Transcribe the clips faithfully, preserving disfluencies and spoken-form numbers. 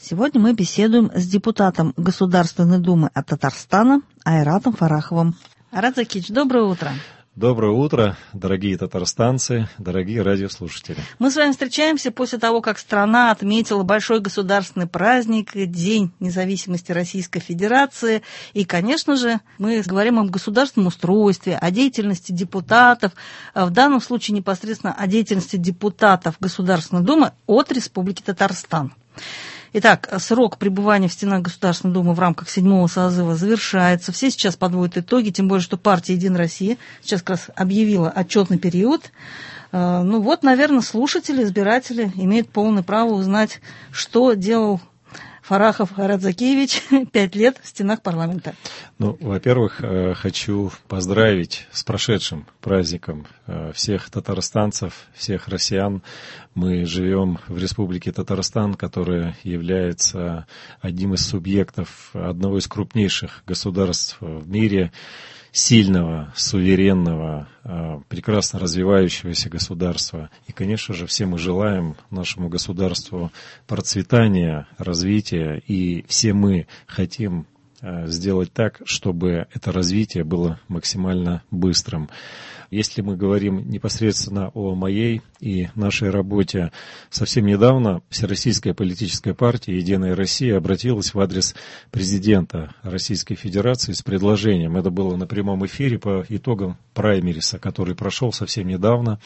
Сегодня мы беседуем с депутатом Государственной Думы от Татарстана Айратом Фараховым. Айрат Закирович, доброе утро. Доброе утро, дорогие татарстанцы, дорогие радиослушатели. Мы с вами встречаемся после того, как страна отметила большой государственный праздник, День независимости Российской Федерации. И, конечно же, мы говорим о государственном устройстве, о деятельности депутатов, в данном случае непосредственно о деятельности депутатов Государственной Думы от Республики Татарстан. Итак, срок пребывания в стенах Государственной Думы в рамках седьмого созыва завершается. Все сейчас подводят итоги, тем более, что партия «Единая Россия» сейчас как раз объявила отчетный период. Ну вот, наверное, слушатели, избиратели имеют полное право узнать, что делал Фарахов Айрат Закирович пять лет в стенах парламента. Ну, во-первых, хочу поздравить с прошедшим праздником всех татарстанцев, всех россиян. Мы живем в Республике Татарстан, которая является одним из субъектов одного из крупнейших государств в мире, сильного, суверенного, прекрасно развивающегося государства. И, конечно же, все мы желаем нашему государству процветания, развития, и все мы хотим сделать так, чтобы это развитие было максимально быстрым. Если мы говорим непосредственно о моей и нашей работе, совсем недавно Всероссийская политическая партия «Единая Россия» обратилась в адрес президента Российской Федерации с предложением. Это было на прямом эфире по итогам праймериса, который прошел совсем недавно,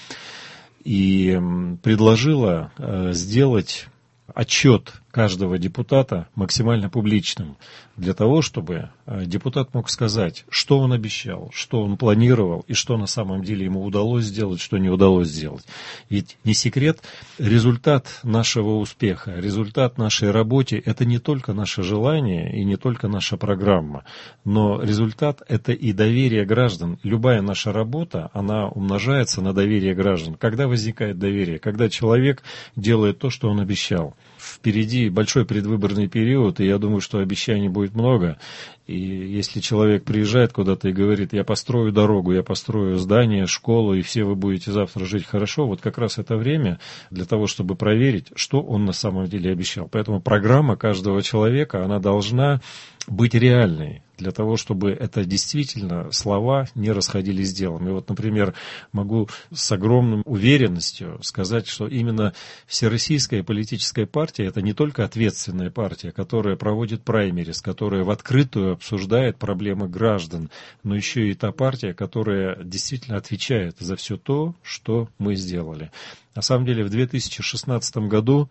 и предложила сделать отчет каждого депутата максимально публичным, для того, чтобы депутат мог сказать, что он обещал, что он планировал и что на самом деле ему удалось сделать, что не удалось сделать. Ведь не секрет, результат нашего успеха, результат нашей работы – это не только наше желание и не только наша программа, но результат – это и доверие граждан. Любая наша работа, она умножается на доверие граждан. Когда возникает доверие? Когда человек делает то, что он обещал. Впереди большой предвыборный период, и я думаю, что обещаний будет много. И если человек приезжает куда-то и говорит, я построю дорогу, я построю здание, школу, и все вы будете завтра жить хорошо, вот как раз это время для того, чтобы проверить, что он на самом деле обещал. Поэтому программа каждого человека, она должна быть реальной, для того, чтобы это действительно слова не расходились с делом. И вот, например, могу с огромной уверенностью сказать, что именно Всероссийская политическая партия – это не только ответственная партия, которая проводит праймерис, которая в открытую обсуждает проблемы граждан, но еще и та партия, которая действительно отвечает за все то, что мы сделали. На самом деле, в две тысячи шестнадцатом году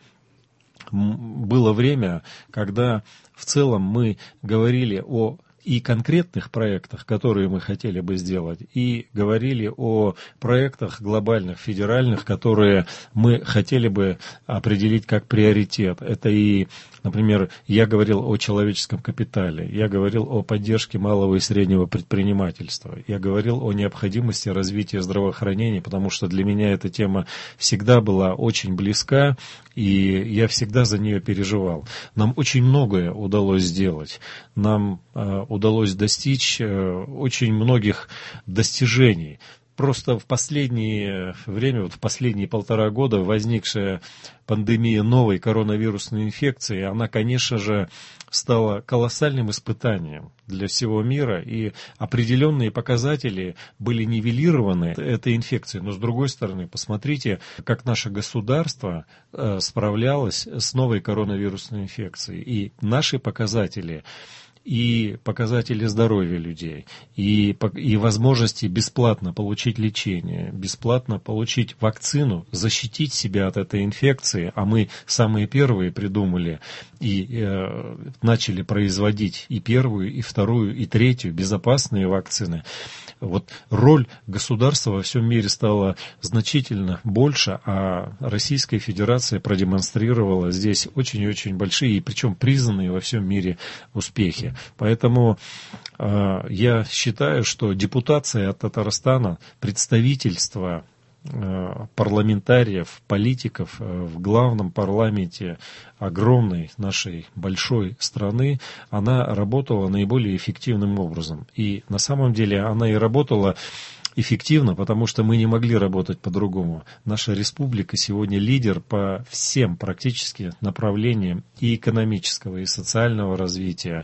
было время, когда в целом мы говорили о и конкретных проектах, которые мы хотели бы сделать, и говорили о проектах глобальных, федеральных, которые мы хотели бы определить как приоритет. Это и, например, я говорил о человеческом капитале, я говорил о поддержке малого и среднего предпринимательства, я говорил о необходимости развития здравоохранения, потому что для меня эта тема всегда была очень близка, и я всегда за нее переживал. Нам очень многое удалось сделать. Нам э, удалось достичь э, очень многих достижений. Просто в последнее время, вот в последние полтора года возникшая пандемия новой коронавирусной инфекции, она, конечно же, стала колоссальным испытанием для всего мира, и определенные показатели были нивелированы этой инфекцией. Но, с другой стороны, посмотрите, как наше государство э, справлялось с новой коронавирусной инфекцией. И наши показатели, и показатели здоровья людей, и, и возможности бесплатно получить лечение, бесплатно получить вакцину, защитить себя от этой инфекции, а мы самые первые придумали и э, начали производить и первую, и вторую, и третью безопасные вакцины. Вот роль государства во всем мире стала значительно больше, а Российская Федерация продемонстрировала здесь очень и очень большие, и причем признанные во всем мире успехи. Поэтому э, я считаю, что депутация от Татарстана, представительство парламентариев, политиков в главном парламенте огромной нашей большой страны, она работала наиболее эффективным образом. И на самом деле она и работала эффективно, потому что мы не могли работать по-другому. Наша республика сегодня лидер по всем практически направлениям и экономического, и социального развития.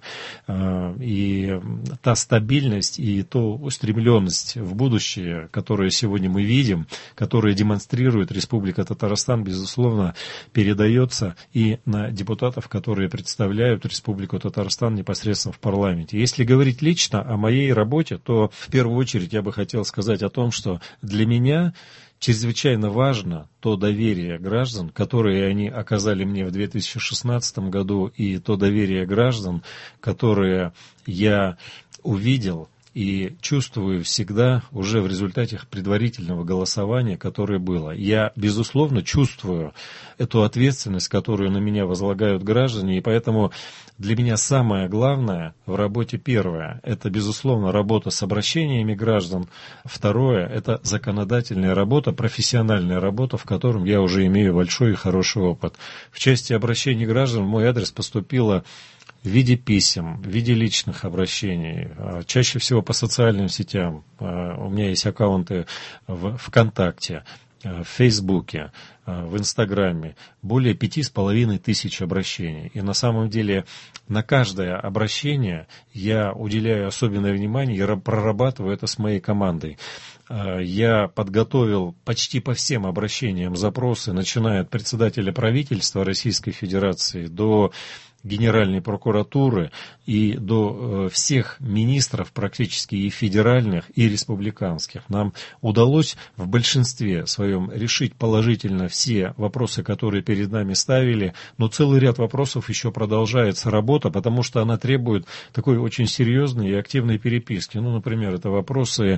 И та стабильность, и то устремленность в будущее, которое сегодня мы видим, которое демонстрирует Республика Татарстан, безусловно, передается и на депутатов, которые представляют Республику Татарстан непосредственно в парламенте. Если говорить лично о моей работе, то в первую очередь я бы хотел сказать о том, что для меня чрезвычайно важно то доверие граждан, которое они оказали мне в две тысячи шестнадцатом году, и то доверие граждан, которое я увидел и чувствую всегда уже в результате предварительного голосования, которое было. Я, безусловно, чувствую эту ответственность, которую на меня возлагают граждане, и поэтому для меня самое главное в работе первое – это, безусловно, работа с обращениями граждан. Второе – это законодательная работа, профессиональная работа, в котором я уже имею большой и хороший опыт. В части обращений граждан в мой адрес поступило в виде писем, в виде личных обращений, чаще всего по социальным сетям. У меня есть аккаунты в ВКонтакте, в Фейсбуке, в Инстаграме. Более пяти с половиной тысяч обращений. И на самом деле на каждое обращение я уделяю особенное внимание, я прорабатываю это с моей командой. Я подготовил почти по всем обращениям запросы, начиная от председателя правительства Российской Федерации до Генеральной прокуратуры и до всех министров практически и федеральных, и республиканских. Нам удалось в большинстве своем решить положительно все вопросы, которые перед нами ставили, но целый ряд вопросов еще продолжается работа, потому что она требует такой очень серьезной и активной переписки. Ну, например, это вопросы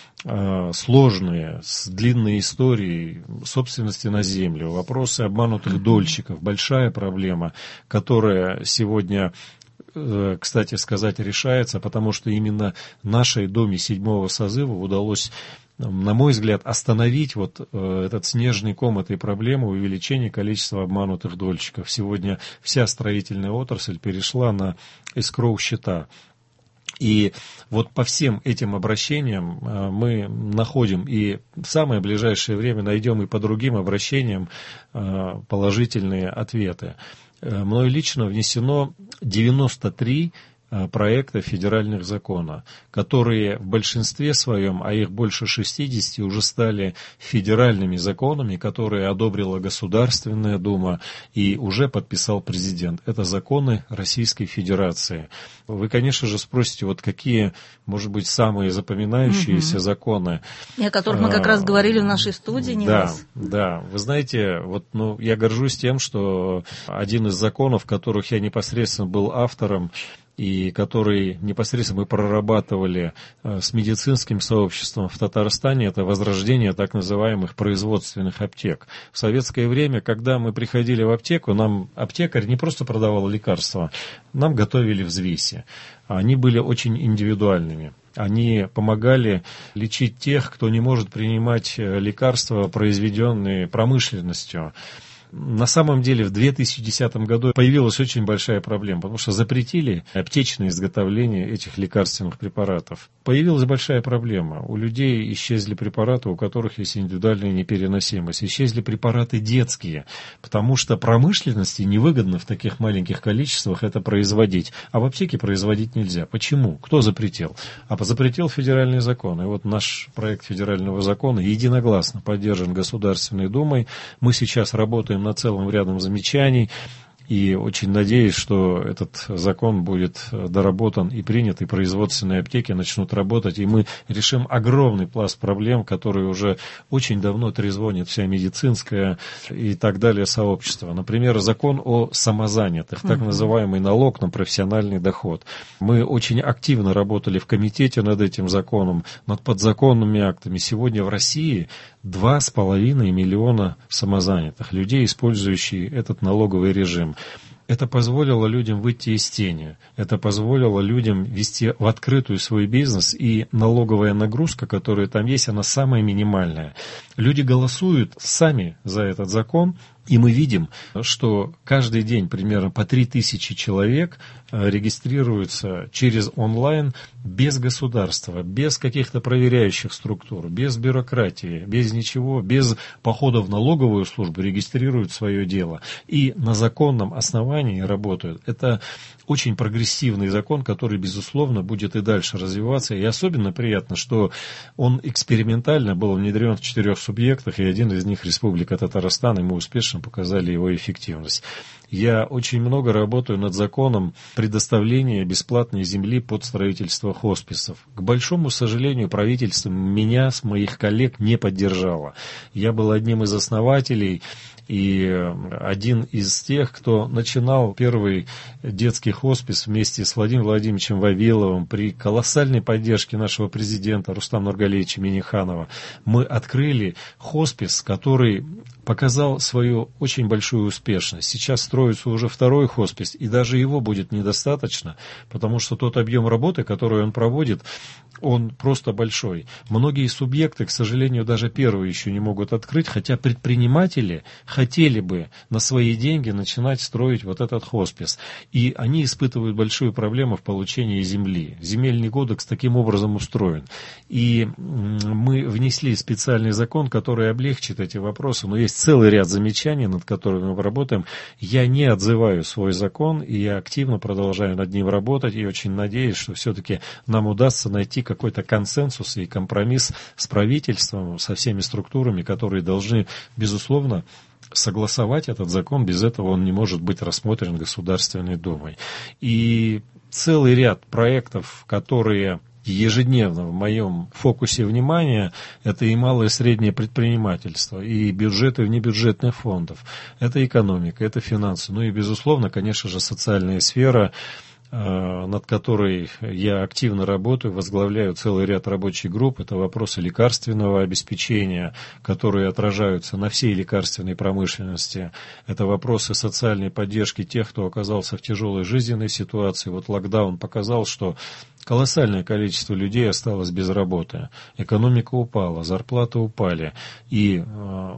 сложные, с длинной историей собственности на землю, вопросы обманутых дольщиков, большая проблема, которая сегодня, кстати сказать, решается, потому что именно нашей Думе седьмого созыва удалось, на мой взгляд, остановить вот этот снежный ком этой проблемы, увеличение количества обманутых дольщиков. Сегодня вся строительная отрасль перешла на эскроу-счета. И вот по всем этим обращениям мы находим, и в самое ближайшее время найдем и по другим обращениям положительные ответы. Мною лично внесено девяносто три проекта федеральных законов, которые в большинстве своем, а их больше шестидесяти, уже стали федеральными законами, которые одобрила Государственная Дума и уже подписал президент. Это законы Российской Федерации. Вы, конечно же, спросите, вот какие, может быть, самые запоминающиеся угу. законы. И о которых мы как раз говорили в нашей студии не да, раз. Да, вы знаете, вот, ну, я горжусь тем, что один из законов, которых я непосредственно был автором, и который непосредственно мы прорабатывали с медицинским сообществом в Татарстане, это возрождение так называемых производственных аптек. В советское время, когда мы приходили в аптеку, нам аптекарь не просто продавал лекарства, нам готовили взвеси. Они были очень индивидуальными. Они помогали лечить тех, кто не может принимать лекарства, произведенные промышленностью. На самом деле в две тысячи десятом году появилась очень большая проблема, потому что запретили аптечное изготовление этих лекарственных препаратов. Появилась большая проблема. У людей исчезли препараты, у которых есть индивидуальная непереносимость. Исчезли препараты детские, потому что промышленности невыгодно в таких маленьких количествах это производить. А в аптеке производить нельзя. Почему? Кто запретил? А запретил федеральный закон. И вот наш проект федерального закона единогласно поддержан Государственной Думой. Мы сейчас работаем над целым рядом замечаний. И очень надеюсь, что этот закон будет доработан и принят, и производственные аптеки начнут работать, и мы решим огромный пласт проблем, которые уже очень давно трезвонит вся медицинская и так далее сообщество. Например, закон о самозанятых, так называемый налог на профессиональный доход. Мы очень активно работали в комитете над этим законом, над подзаконными актами. Сегодня в России два с половиной миллиона самозанятых, людей, использующих этот налоговый режим. Это позволило людям выйти из тени, это позволило людям вести в открытую свой бизнес, и налоговая нагрузка, которая там есть, она самая минимальная. Люди голосуют сами за этот закон, И мы видим, что каждый день примерно по три тысячи человек регистрируются через онлайн без государства, без каких-то проверяющих структур, без бюрократии, без ничего, без похода в налоговую службу, регистрируют свое дело и на законном основании работают. Это очень прогрессивный закон, который, безусловно, будет и дальше развиваться. И особенно приятно, что он экспериментально был внедрен в четырех субъектах, и один из них Республика Татарстан, и мы успешно показали его эффективность. Я очень много работаю над законом предоставления бесплатной земли под строительство хосписов. К большому сожалению, правительство меня, с моих коллег, не поддержало. Я был одним из основателей и один из тех, кто начинал первый детский хоспис вместе с Владимиром Владимировичем Вавиловым при колоссальной поддержке нашего президента Рустама Нургалиевича Минниханова. Мы открыли хоспис, который показал свою очень большую успешность. Сейчас строится уже второй хоспис, и даже его будет недостаточно, потому что тот объем работы, который он проводит, он просто большой. Многие субъекты, к сожалению, даже первые еще не могут открыть, хотя предприниматели хотели бы на свои деньги начинать строить вот этот хоспис. И они испытывают большую проблему в получении земли. Земельный кодекс таким образом устроен. И мы внесли специальный закон, который облегчит эти вопросы, но есть целый ряд замечаний, над которыми мы работаем. Я не отзываю свой закон, и я активно продолжаю над ним работать, и очень надеюсь, что все-таки нам удастся найти какой-то консенсус и компромисс с правительством, со всеми структурами, которые должны, безусловно, согласовать этот закон. Без этого он не может быть рассмотрен Государственной Думой. И целый ряд проектов, которые ежедневно в моем фокусе внимания, это и малое и среднее предпринимательство, и бюджеты внебюджетных фондов, это экономика, это финансы, ну и, безусловно, конечно же, социальная сфера, над которой я активно работаю, возглавляю целый ряд рабочих групп. Это вопросы лекарственного обеспечения, которые отражаются на всей лекарственной промышленности. Это вопросы социальной поддержки тех, кто оказался в тяжелой жизненной ситуации. Вот локдаун показал, что колоссальное количество людей осталось без работы. Экономика упала, зарплаты упали. И э,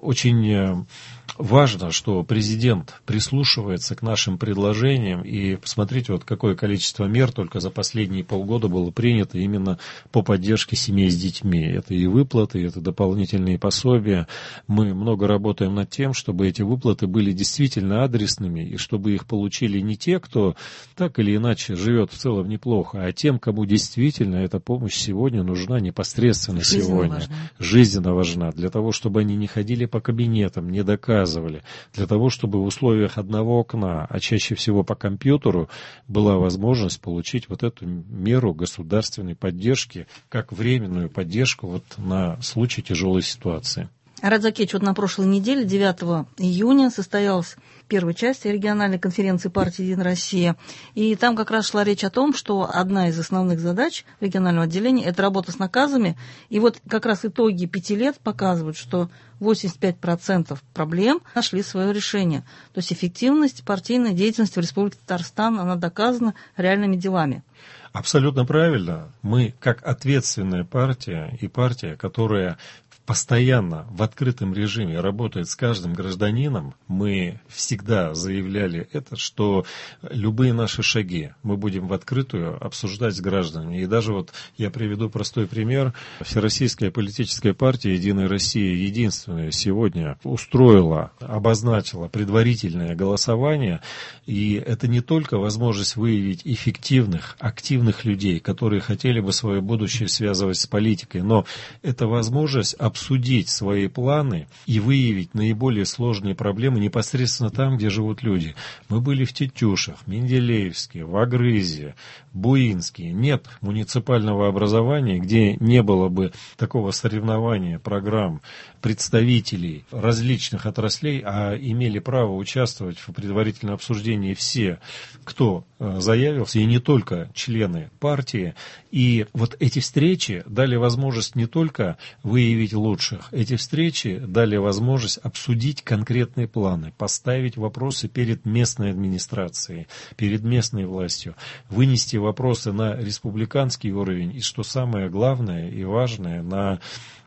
очень важно, что президент прислушивается к нашим предложениям. И посмотрите, вот какое количество мер только за последние полгода было принято именно по поддержке семей с детьми. Это и выплаты, это дополнительные пособия. Мы много работаем над тем, чтобы эти выплаты были действительно адресными, и чтобы их получили не те, кто так или иначе живет в целом неплохо, а те, тем, кому действительно эта помощь сегодня нужна непосредственно жизненно сегодня. Важна. Жизненно важна. Для того, чтобы они не ходили по кабинетам, не доказывали. Для того, чтобы в условиях одного окна, а чаще всего по компьютеру, была возможность получить вот эту меру государственной поддержки, как временную поддержку вот на случай тяжелой ситуации. Арат Закеевич, вот на прошлой неделе, девятого июня, состоялась первая часть региональной конференции партии «Единая Россия». И там как раз шла речь о том, что одна из основных задач регионального отделения – это работа с наказами. И вот как раз итоги пяти лет показывают, что восемьдесят пять процентов проблем нашли свое решение. То есть эффективность партийной деятельности в Республике Татарстан, она доказана реальными делами. Абсолютно правильно. Мы, как ответственная партия и партия, которая постоянно в открытом режиме работает с каждым гражданином, мы всегда заявляли это, что любые наши шаги мы будем в открытую обсуждать с гражданами. И даже вот я приведу простой пример. Всероссийская политическая партия «Единая Россия» единственная сегодня устроила, обозначила предварительное голосование. И это не только возможность выявить эффективных, активных людей, которые хотели бы свое будущее связывать с политикой, но это возможность обсудить свои планы и выявить наиболее сложные проблемы непосредственно там, где живут люди. Мы были в Тетюшах, Менделеевске, в Агрызе, Буинске. Нет муниципального образования, где не было бы такого соревнования программ представителей различных отраслей, а имели право участвовать в предварительном обсуждении все, кто заявился, и не только члены партии. И вот эти встречи дали возможность не только выявить лучших, эти встречи дали возможность обсудить конкретные планы, поставить вопросы перед местной администрацией, перед местной властью, вынести вопросы на республиканский уровень и, что самое главное и важное, на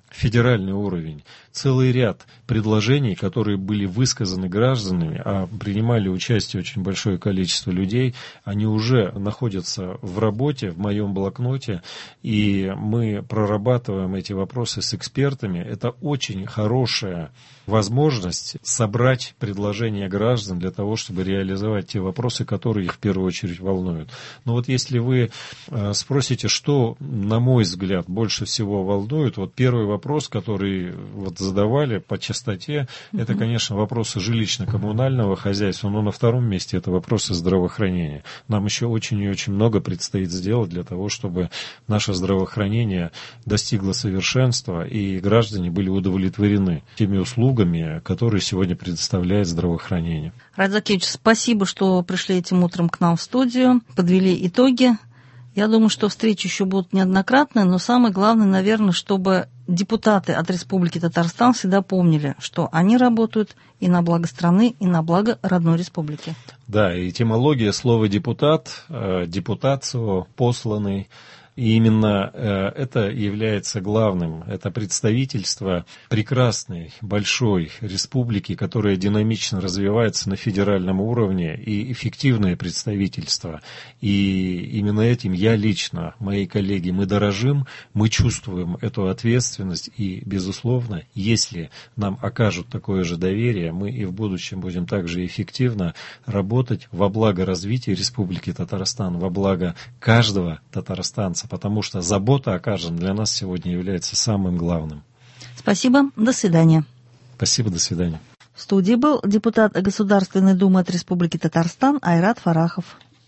федеральный уровень. Целый ряд предложений, которые были высказаны гражданами, а принимали участие очень большое количество людей, они уже находятся в работе, в моем блокноте, и мы прорабатываем эти вопросы с экспертами. Это очень хорошая возможность собрать предложения граждан для того, чтобы реализовать те вопросы, которые их в первую очередь волнуют. Но вот если вы спросите, что, на мой взгляд, больше всего волнует, вот первый вопрос, который вот задавали по частоте, mm-hmm. это, конечно, вопросы жилищно-коммунального хозяйства, но на втором месте это вопросы здравоохранения. Нам еще очень и очень много предстоит сделать для того, чтобы наше здравоохранение достигло совершенства и граждане были удовлетворены теми услугами, которые сегодня предоставляет здравоохранение. Раид Закиевич, спасибо, что пришли этим утром к нам в студию, подвели итоги. Я думаю, что встречи еще будут неоднократные, но самое главное, наверное, чтобы депутаты от Республики Татарстан всегда помнили, что они работают и на благо страны, и на благо родной республики. Да, этимология слова «депутат», депутацио, посланный. И именно э, это является главным. Это представительство прекрасной, большой республики, которая динамично развивается на федеральном уровне, и эффективное представительство. И именно этим я лично, мои коллеги, мы дорожим, мы чувствуем эту ответственность. И, безусловно, если нам окажут такое же доверие, мы и в будущем будем также эффективно работать во благо развития Республики Татарстан, во благо каждого татарстанца, потому что забота о каждом для нас сегодня является самым главным. Спасибо, до свидания. Спасибо, до свидания. В студии был депутат Государственной Думы от Республики Татарстан Айрат Фарахов.